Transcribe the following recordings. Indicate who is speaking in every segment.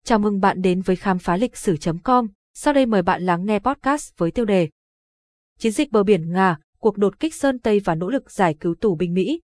Speaker 1: Chào mừng bạn đến với khám phá lịch sử.com. Sau đây mời bạn lắng nghe podcast với tiêu đề Chiến dịch bờ biển Nga, cuộc đột kích Sơn Tây và nỗ lực giải cứu tù binh Mỹ.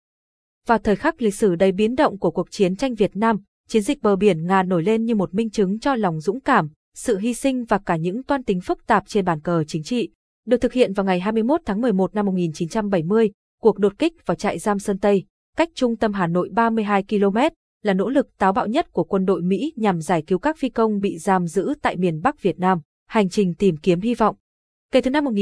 Speaker 1: Vào thời khắc lịch sử đầy biến động của cuộc chiến tranh Việt Nam, chiến dịch bờ biển Nga nổi lên như một minh chứng cho lòng dũng cảm, sự hy sinh và cả những toan tính phức tạp trên bàn cờ chính trị. Được thực hiện vào ngày 21 tháng 11 năm 1970, cuộc đột kích vào trại giam Sơn Tây, cách trung tâm Hà Nội 32 km, là nỗ lực táo bạo nhất của quân đội Mỹ nhằm giải cứu các phi công bị giam giữ tại miền Bắc Việt Nam, hành trình tìm kiếm hy vọng. Kể từ năm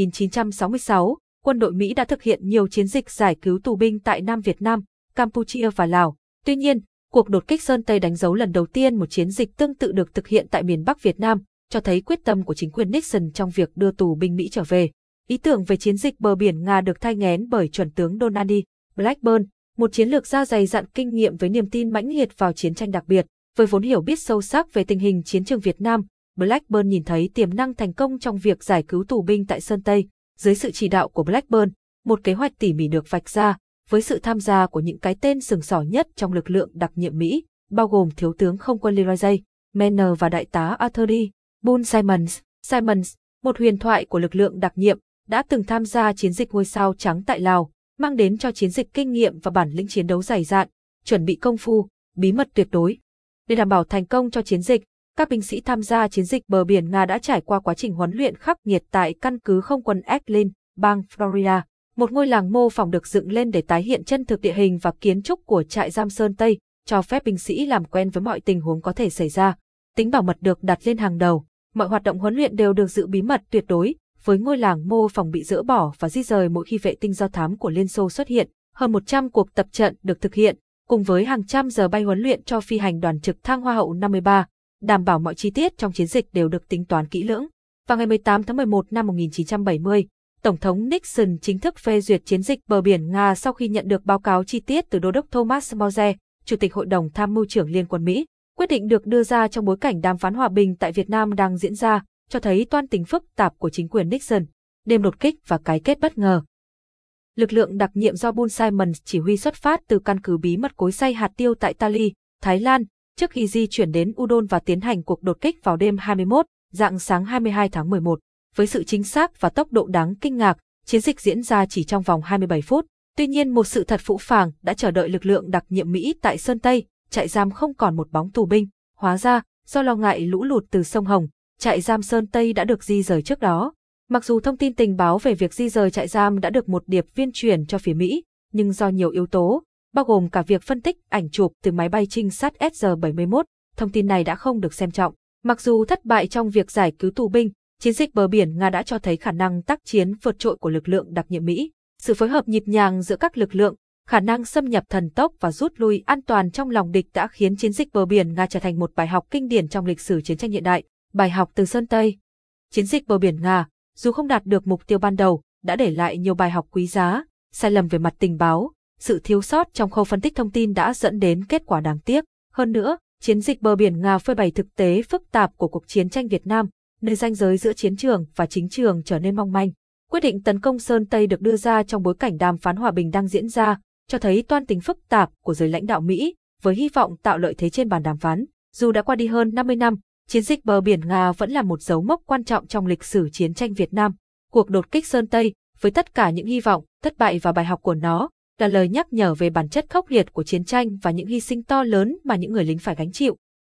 Speaker 1: 1966, quân đội Mỹ đã thực hiện nhiều chiến dịch giải cứu tù binh tại Nam Việt Nam, Campuchia và Lào. Tuy nhiên, cuộc đột kích Sơn Tây đánh dấu lần đầu tiên một chiến dịch tương tự được thực hiện tại miền Bắc Việt Nam, cho thấy quyết tâm của chính quyền Nixon trong việc đưa tù binh Mỹ trở về. Ý tưởng về chiến dịch bờ biển Nga được thai nghén bởi chuẩn tướng Donald D. Blackburn, một chiến lược gia dày dặn kinh nghiệm với niềm tin mãnh liệt vào chiến tranh đặc biệt. Với vốn hiểu biết sâu sắc về tình hình chiến trường Việt Nam, Blackburn nhìn thấy tiềm năng thành công trong việc giải cứu tù binh tại Sơn Tây. Dưới sự chỉ đạo của Blackburn, một kế hoạch tỉ mỉ được vạch ra, với sự tham gia của những cái tên sừng sỏ nhất trong lực lượng đặc nhiệm Mỹ, bao gồm Thiếu tướng Không quân Leroy J. Manner và Đại tá Arthur D. Boone Simons. Simons, một huyền thoại của lực lượng đặc nhiệm, đã từng tham gia chiến dịch Ngôi sao trắng tại Lào, mang đến cho chiến dịch kinh nghiệm và bản lĩnh chiến đấu dày dạn, chuẩn bị công phu, bí mật tuyệt đối. Để đảm bảo thành công cho chiến dịch, các binh sĩ tham gia chiến dịch bờ biển Nga đã trải qua quá trình huấn luyện khắc nghiệt tại căn cứ không quân Eglin, bang Florida. Một ngôi làng mô phỏng được dựng lên để tái hiện chân thực địa hình và kiến trúc của trại giam Sơn Tây, cho phép binh sĩ làm quen với mọi tình huống có thể xảy ra. Tính bảo mật được đặt lên hàng đầu, mọi hoạt động huấn luyện đều được giữ bí mật tuyệt đối, với ngôi làng mô phỏng bị dỡ bỏ và di rời mỗi khi vệ tinh do thám của Liên Xô xuất hiện. Hơn 100 cuộc tập trận được thực hiện, cùng với hàng trăm giờ bay huấn luyện cho phi hành đoàn trực thăng Hoa hậu 53, đảm bảo mọi chi tiết trong chiến dịch đều được tính toán kỹ lưỡng. Vào ngày 18 tháng 11 năm 1970, Tổng thống Nixon chính thức phê duyệt chiến dịch bờ biển Nga sau khi nhận được báo cáo chi tiết từ Đô đốc Thomas Moore, Chủ tịch Hội đồng Tham mưu trưởng Liên quân Mỹ. Quyết định được đưa ra trong bối cảnh đàm phán hòa bình tại Việt Nam đang diễn ra, cho thấy toan tính phức tạp của chính quyền Nixon, đêm đột kích và cái kết bất ngờ. Lực lượng đặc nhiệm do Boone Simons chỉ huy xuất phát từ căn cứ bí mật cối xay hạt tiêu tại Tali, Thái Lan, trước khi di chuyển đến Udon và tiến hành cuộc đột kích vào đêm 21, rạng sáng 22 tháng 11. Với sự chính xác và tốc độ đáng kinh ngạc, chiến dịch diễn ra chỉ trong vòng 27 phút. Tuy nhiên một sự thật phũ phàng đã chờ đợi lực lượng đặc nhiệm Mỹ tại Sơn Tây, trại giam không còn một bóng tù binh. Hóa ra, do lo ngại lũ lụt từ sông Hồng, trại giam Sơn Tây đã được di rời trước đó. Mặc dù thông tin tình báo về việc di rời trại giam đã được một điệp viên truyền cho phía Mỹ, nhưng do nhiều yếu tố, bao gồm cả việc phân tích ảnh chụp từ máy bay trinh sát SR-71, thông tin này đã không được xem trọng. Mặc dù thất bại trong việc giải cứu tù binh, chiến dịch bờ biển Nga đã cho thấy khả năng tác chiến vượt trội của lực lượng đặc nhiệm Mỹ, sự phối hợp nhịp nhàng giữa các lực lượng, khả năng xâm nhập thần tốc và rút lui an toàn trong lòng địch đã khiến chiến dịch bờ biển Nga trở thành một bài học kinh điển trong lịch sử chiến tranh hiện đại. Bài học từ Sơn Tây. Chiến dịch bờ biển Nga, dù không đạt được mục tiêu ban đầu, đã để lại nhiều bài học quý giá. Sai lầm về mặt tình báo, sự thiếu sót trong khâu phân tích thông tin đã dẫn đến kết quả đáng tiếc. Hơn nữa, chiến dịch bờ biển Nga phơi bày thực tế phức tạp của cuộc chiến tranh Việt Nam, nơi ranh giới giữa chiến trường và chính trường trở nên mong manh. Quyết định tấn công Sơn Tây được đưa ra trong bối cảnh đàm phán hòa bình đang diễn ra, cho thấy toan tính phức tạp của giới lãnh đạo Mỹ, với hy vọng tạo lợi thế trên bàn đàm phán. Dù đã qua đi hơn 50 năm, chiến dịch bờ biển Nga vẫn là một dấu mốc quan trọng trong lịch sử chiến tranh Việt Nam. Cuộc đột kích Sơn Tây, với tất cả những hy vọng, thất bại và bài học của nó, là lời nhắc nhở về bản chất khốc liệt của chiến tranh và những hy sinh to lớn mà những người lính phải gánh chịu.